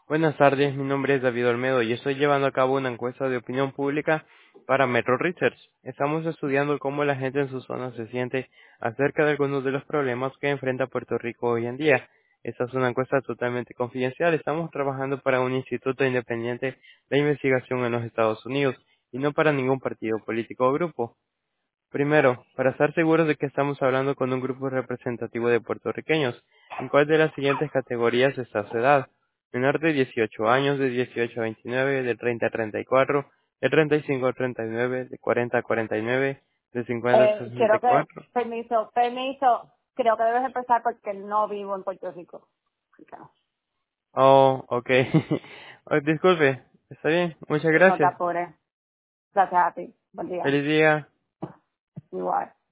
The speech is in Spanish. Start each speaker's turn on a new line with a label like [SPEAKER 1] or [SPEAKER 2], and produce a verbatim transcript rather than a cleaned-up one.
[SPEAKER 1] Buenas tardes, mi nombre es David Olmedo y estoy llevando a cabo una encuesta de opinión pública para Metro Research. Estamos estudiando cómo la gente en su zona se siente acerca de algunos de los problemas que enfrenta Puerto Rico hoy en día. Esta es una encuesta totalmente confidencial. Estamos trabajando para un instituto independiente de investigación en los Estados Unidos y no para ningún partido político o grupo. Primero, para estar seguros de que estamos hablando con un grupo representativo de puertorriqueños, ¿en cuál de las siguientes categorías está su edad? Menor de dieciocho años, de dieciocho a veintinueve, de treinta a treinta y cuatro, de treinta y cinco a treinta y nueve, de cuarenta a cuarenta y nueve, de cincuenta a
[SPEAKER 2] Eh,
[SPEAKER 1] sesenta y
[SPEAKER 2] quiero que,
[SPEAKER 1] cuatro.
[SPEAKER 2] permiso, permiso, creo que debes empezar porque no vivo en Puerto Rico.
[SPEAKER 1] Oh, ok. Oh, disculpe, está bien, muchas
[SPEAKER 2] No te
[SPEAKER 1] gracias.
[SPEAKER 2] apures. Gracias a ti. Buen día.
[SPEAKER 1] Feliz día.
[SPEAKER 2] Igual.